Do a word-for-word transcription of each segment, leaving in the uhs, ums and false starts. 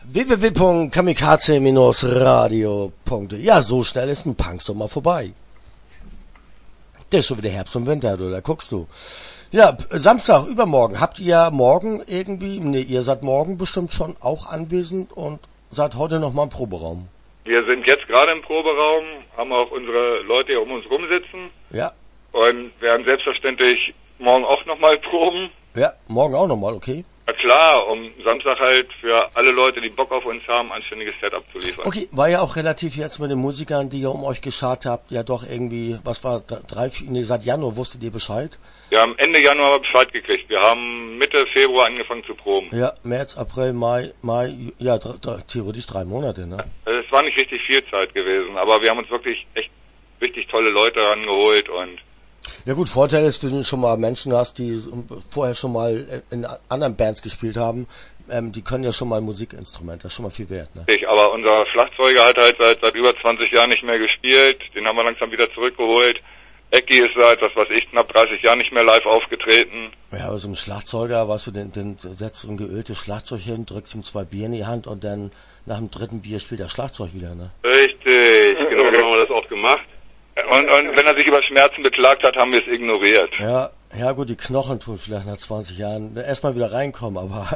w w w punkt kamikaze radio punkt de. Ja, so schnell ist ein Punksommer vorbei. Der ist schon wieder Herbst und Winter, du, da guckst du. Ja, Samstag, übermorgen. Habt ihr morgen irgendwie, ne, ihr seid morgen bestimmt schon auch anwesend und seid heute noch mal im Proberaum. Wir sind jetzt gerade im Proberaum, haben auch unsere Leute hier um uns rumsitzen. Ja. Und werden selbstverständlich morgen auch nochmal proben. Ja, morgen auch nochmal, okay. Na klar, um Samstag halt für alle Leute, die Bock auf uns haben, ein anständiges Setup zu liefern. Okay, war ja auch relativ jetzt mit den Musikern, die ihr um euch geschart habt, ja doch irgendwie, was war, drei, vier, nee, seit Januar wusstet ihr Bescheid? Wir haben Ende Januar Bescheid gekriegt. Wir haben Mitte Februar angefangen zu proben. Ja, März, April, Mai, Mai, ja, drei, drei, theoretisch drei Monate, ne? Es war nicht richtig viel Zeit gewesen, aber wir haben uns wirklich echt richtig tolle Leute rangeholt und ja gut, Vorteil ist, wenn du schon mal Menschen hast, die vorher schon mal in anderen Bands gespielt haben, ähm, die können ja schon mal Musikinstrumente, das ist schon mal viel wert, ne? Aber unser Schlagzeuger hat halt seit, seit über zwanzig Jahren nicht mehr gespielt, den haben wir langsam wieder zurückgeholt. Ecki ist seit, was weiß ich, knapp dreißig Jahren nicht mehr live aufgetreten. Ja, aber so ein Schlagzeuger, weißt du, den, den setzt du ein geöltes Schlagzeug hin, drückst ihm zwei Bier in die Hand und dann nach dem dritten Bier spielt er Schlagzeug wieder, ne? Richtig, genau so haben wir das auch gemacht. Und, und wenn er sich über Schmerzen beklagt hat, haben wir es ignoriert. Ja, ja gut, die Knochen tun vielleicht nach zwanzig Jahren erstmal wieder reinkommen, aber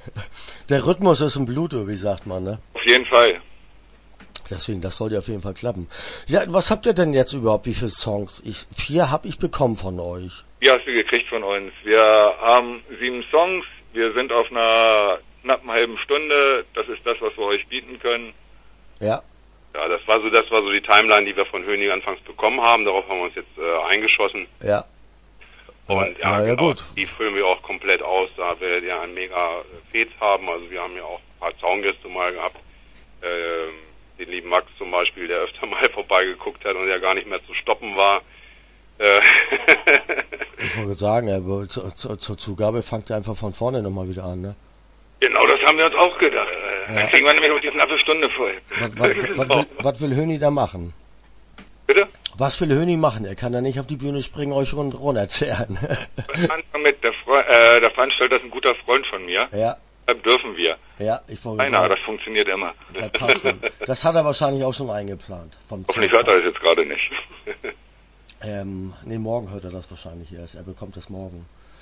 der Rhythmus ist im Blut, wie sagt man, ne? Auf jeden Fall. Deswegen, das sollte auf jeden Fall klappen. Ja, was habt ihr denn jetzt überhaupt, wie viele Songs? Ich, vier habe ich bekommen von euch. Vier hast du gekriegt von uns. Wir haben sieben Songs, wir sind auf einer knappen halben Stunde, das ist das, was wir euch bieten können. Ja. Ja, das war so, das war so die Timeline, die wir von Hönig anfangs bekommen haben. Darauf haben wir uns jetzt äh, eingeschossen. Ja. Und ja, ja, ja genau, gut. Die füllen wir auch komplett aus, da wir ja ein mega Fets haben. Also wir haben ja auch ein paar Zaungäste mal gehabt. Ähm, den lieben Max zum Beispiel, der öfter mal vorbeigeguckt hat und der gar nicht mehr zu stoppen war. Äh ich wollte sagen, ja, zur, zur, zur Zugabe fangt ihr einfach von vorne nochmal wieder an, ne? Genau, das haben wir uns auch gedacht. Ja. Dann kriegen wir nämlich noch die knappe Stunde voll. Was, was, was, will, was will Höni da machen? Bitte? Was will Höni machen? Er kann da nicht auf die Bühne springen, euch rund erzählen. Anfang mit, der, Fre äh, der Veranstalter ist ein guter Freund von mir. Ja. Deshalb dürfen wir. Ja, ich wollte sagen. Nein, das funktioniert immer. Das passt. Das hat er wahrscheinlich auch schon eingeplant. Vom Hoffentlich hört er das jetzt gerade nicht. ähm, nee, morgen hört er das wahrscheinlich erst. Er bekommt das morgen.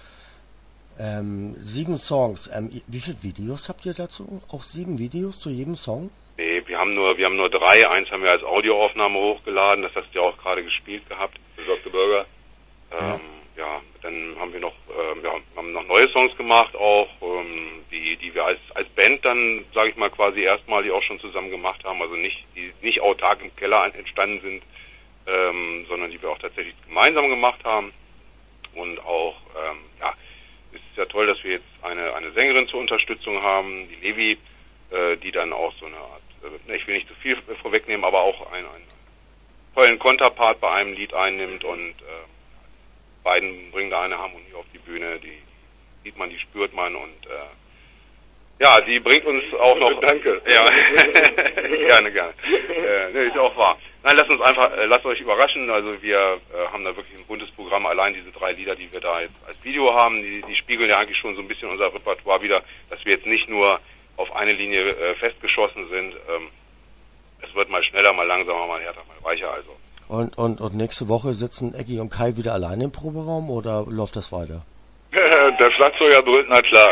Ähm, sieben Songs. Ähm, wie viele Videos habt ihr dazu? Auch sieben Videos zu jedem Song? Nee, wir haben nur, wir haben nur drei. Eins haben wir als Audioaufnahme hochgeladen. Das hast du ja auch gerade gespielt gehabt. Besagte Burger. Ähm, ja. ja, dann haben wir noch, ähm, ja, haben noch neue Songs gemacht auch, ähm, die, die wir als, als Band dann, sage ich mal, quasi erstmalig auch schon zusammen gemacht haben. Also nicht, die nicht autark im Keller entstanden sind, ähm, sondern die wir auch tatsächlich gemeinsam gemacht haben. Und auch, ähm, ja, es ist ja toll, dass wir jetzt eine, eine Sängerin zur Unterstützung haben, die Levi, äh, die dann auch so eine Art, äh, ich will nicht zu viel vorwegnehmen, aber auch einen, einen tollen Konterpart bei einem Lied einnimmt und äh, beiden bringen da eine Harmonie auf die Bühne, die sieht man, die spürt man und äh, ja, die bringt uns auch noch... Danke. Ja, gerne, gerne. Äh, ne, ist auch wahr. Nein, lasst uns einfach, äh, lasst euch überraschen. Also wir äh, haben da wirklich ein buntes Programm. Allein diese drei Lieder, die wir da jetzt als Video haben, die, die spiegeln ja eigentlich schon so ein bisschen unser Repertoire wieder, dass wir jetzt nicht nur auf eine Linie äh, festgeschossen sind. Ähm, es wird mal schneller, mal langsamer, mal härter, mal weicher. Also. Und, und, und nächste Woche sitzen Eggy und Kai wieder alleine im Proberaum oder läuft das weiter? Der Schlagzeuger brüllt, na klar.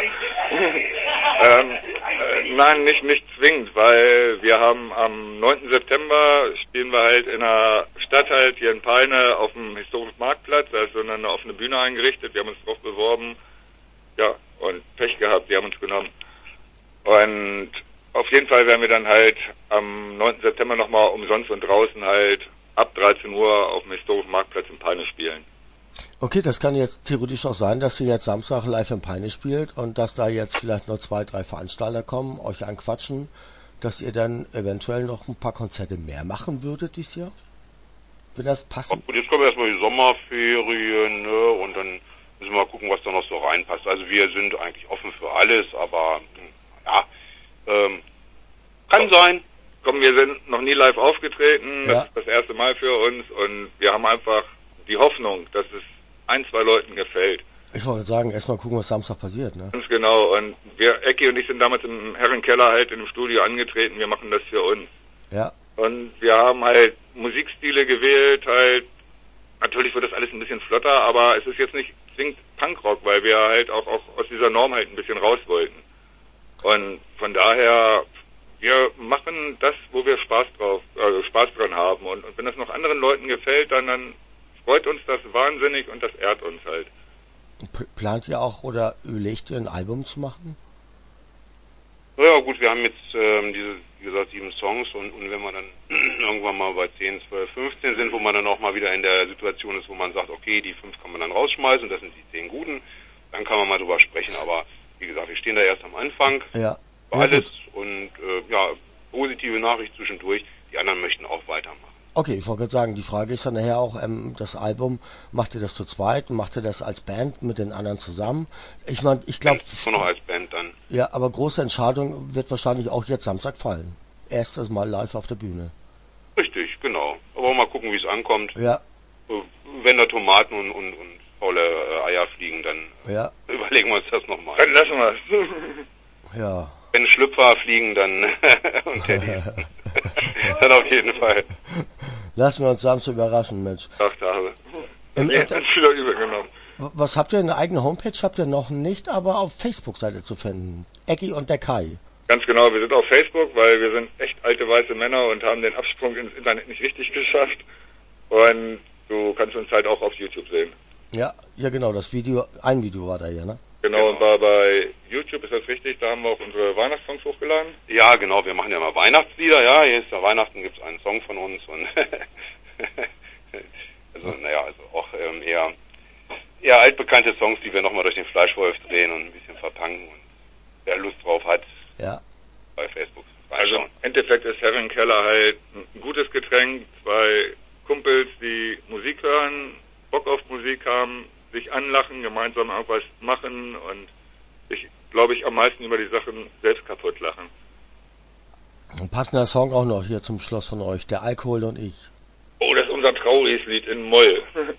ähm, äh, nein, nicht, nicht zwingend, weil wir haben am neunten September spielen wir halt in der Stadt halt hier in Peine auf dem historischen Marktplatz, da ist so eine offene Bühne eingerichtet, wir haben uns drauf beworben, ja, und Pech gehabt, die haben uns genommen. Und auf jeden Fall werden wir dann halt am neunten September nochmal umsonst und draußen halt ab dreizehn Uhr auf dem historischen Marktplatz in Peine spielen. Okay, das kann jetzt theoretisch auch sein, dass ihr jetzt Samstag live in Peine spielt und dass da jetzt vielleicht noch zwei, drei Veranstalter kommen, euch anquatschen, dass ihr dann eventuell noch ein paar Konzerte mehr machen würdet dieses Jahr? Wenn das passen? Gut, jetzt kommen erstmal die Sommerferien, ne, und dann müssen wir mal gucken, was da noch so reinpasst. Also wir sind eigentlich offen für alles, aber ja, ähm, kann sein. Komm, wir sind noch nie live aufgetreten, Ja. das ist das erste Mal für uns und wir haben einfach die Hoffnung, dass es ein, zwei Leuten gefällt. Ich wollte sagen, erstmal gucken, was Samstag passiert, ne? Ganz genau. Und wir, Ecki und ich sind damals im Herrenkeller halt in dem Studio angetreten. Wir machen das für uns. Ja. Und wir haben halt Musikstile gewählt, halt, natürlich wird das alles ein bisschen flotter, aber es ist jetzt nicht zwingend Punkrock, weil wir halt auch, auch aus dieser Norm halt ein bisschen raus wollten. Und von daher, wir machen das, wo wir Spaß drauf, äh, Spaß dran haben. Und, und wenn das noch anderen Leuten gefällt, dann, dann freut uns das wahnsinnig und das ehrt uns halt. P- Plant ihr auch oder überlegt ihr ein Album zu machen? Ja gut, wir haben jetzt ähm, diese, wie gesagt, sieben Songs und, und wenn wir dann irgendwann mal bei zehn, zwölf, fünfzehn sind, wo man dann auch mal wieder in der Situation ist, wo man sagt, okay, die fünf kann man dann rausschmeißen, das sind die zehn guten, dann kann man mal drüber sprechen, aber wie gesagt, wir stehen da erst am Anfang, Ja. für Ja, alles gut. und äh, ja, positive Nachricht zwischendurch, die anderen möchten auch weitermachen. Okay, ich wollte gerade sagen, die Frage ist dann nachher auch, ähm, das Album, macht ihr das zu zweit, macht ihr das als Band mit den anderen zusammen? Ich meine, ich glaube, Nur noch als Band dann. ja, aber große Entscheidung wird wahrscheinlich auch jetzt Samstag fallen. Erstes Mal live auf der Bühne. Richtig, genau. Aber mal gucken, wie es ankommt. Ja, Äh, Wenn da Tomaten und, und, und faule äh, Eier fliegen, dann ja, überlegen wir uns das nochmal. Dann lassen wir es. ja. Wenn Schlüpfer fliegen, dann und Teddys. Dann auf jeden Fall. Lassen wir uns Samstag überraschen, Mensch. Acht Tage. Im, Nee, im, ganz wieder übergenommen. was habt ihr, eine eigene Homepage habt ihr noch nicht, aber auf Facebook-Seite zu finden. Ecki und der Kai. Ganz genau, wir sind auf Facebook, weil wir sind echt alte weiße Männer und haben den Absprung ins Internet nicht richtig geschafft. Und du kannst uns halt auch auf YouTube sehen. Ja, ja genau, das Video, ein Video war da hier, ne? Genau, Genau. und war bei YouTube, ist das richtig? Da haben wir auch unsere Weihnachtssongs hochgeladen. Ja, genau, wir machen ja mal Weihnachtslieder, ja, jetzt nach Weihnachten gibt's einen Song von uns und also naja, also auch ähm, eher eher altbekannte Songs, die wir nochmal durch den Fleischwolf drehen und ein bisschen verpanken und wer Lust drauf hat, Ja. bei Facebook Also reinschauen. im Endeffekt ist Herrenkeller halt ein gutes Getränk, zwei Kumpels, die Musik hören, Bock auf Musik haben, sich anlachen, gemeinsam irgendwas machen und sich, glaube ich, am meisten über die Sachen selbst kaputt lachen. Ein passender Song auch noch hier zum Schluss von euch, der Alkohol und ich. Oh, das ist unser trauriges Lied in Moll.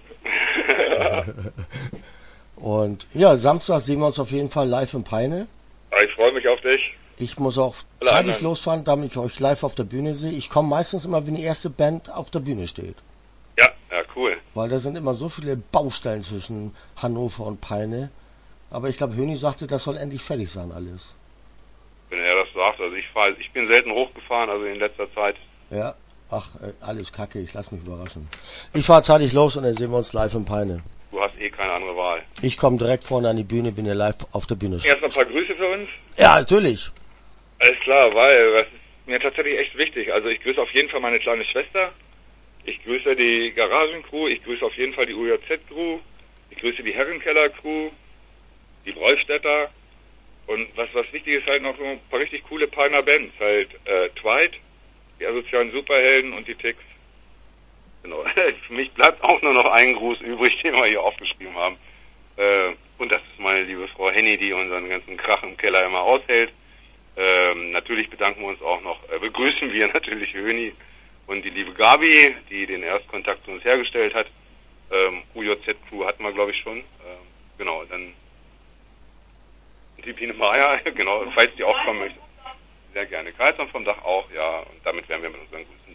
Und ja, Samstag sehen wir uns auf jeden Fall live in Peine. Ich freue mich auf dich. Ich muss auch Alle zeitig anderen. losfahren, damit ich euch live auf der Bühne sehe. Ich komme meistens immer, wenn die erste Band auf der Bühne steht. Ja, Ja, cool. Weil da sind immer so viele Baustellen zwischen Hannover und Peine. Aber ich glaube, Höni sagte, das soll endlich fertig sein alles. Wenn er das sagt, also ich fahr, ich bin selten hochgefahren, also in letzter Zeit. Ja, ach, äh, alles kacke, ich lass mich überraschen. Ich fahre zeitig los und dann sehen wir uns live in Peine. Du hast eh keine andere Wahl. Ich komme direkt vorne an die Bühne, bin hier live auf der Bühne. erst noch ein paar Grüße für uns. Ja, natürlich. Alles klar, weil das ist mir tatsächlich echt wichtig. Also ich grüße auf jeden Fall meine kleine Schwester. Ich grüße die Garagencrew. Ich grüße auf jeden Fall die U J Z-Crew. Ich grüße die Herrenkeller-Crew. Die Bräustädter. Und was was wichtig ist, halt noch so ein paar richtig coole Peiner Bands. Halt äh, Twilight, die asozialen Superhelden und die Ticks. Genau. Für mich bleibt auch nur noch ein Gruß übrig, den wir hier aufgeschrieben haben. Äh, und das ist meine liebe Frau Henny, die unseren ganzen Krach im Keller immer aushält. Ähm, natürlich bedanken wir uns auch noch, äh, begrüßen wir natürlich Höni und die liebe Gabi, die den Erstkontakt zu uns hergestellt hat. Ähm, U J Z-Crew hatten wir, glaube ich, schon. Ähm, genau, dann die Biene Maya, genau, falls die auch kommen möchte. Sehr gerne. Kreisam vom Dach auch, ja. Und damit wären wir mit unseren Grüßen